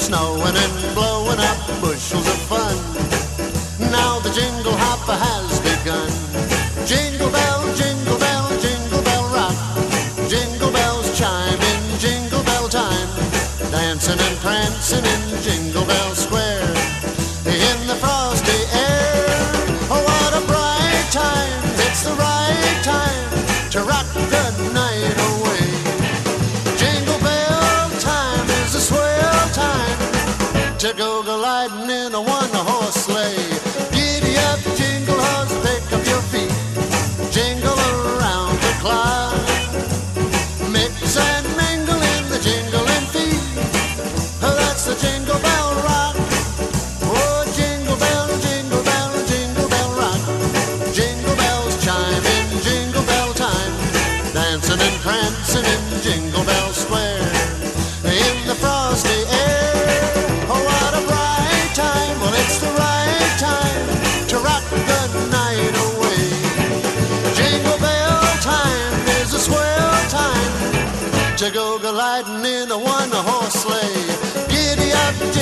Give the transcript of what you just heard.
snowing and blowing up bushels of fun. Now the jingle hopper has begun. Jingle bell, jingle bell, jingle bell rock. Jingle bells chime in jingle bell time. Dancing and prancing in Jingle Bell Square. In the frosty air. Oh, what a bright time. It's the right time to rock the night away. Jingle bell time is a swell time to go gliding in a one-horse sleigh. Giddy up, jingle horse, pick up your feet. Jingle around the clock. Mix and mingle in the jingling feet. Oh, that's the Jingle Bell Rock. Oh, jingle bell, jingle bell, jingle bell rock. Jingle bells chime in jingle bell time. Dancing and prancing in Jingle Bell Square. In the frosty air. Oh, what a bright time. Well, it's the right time to rock the night away. Jingle bell time is a swell time to go gliding in a one-horse sleigh. Giddy up,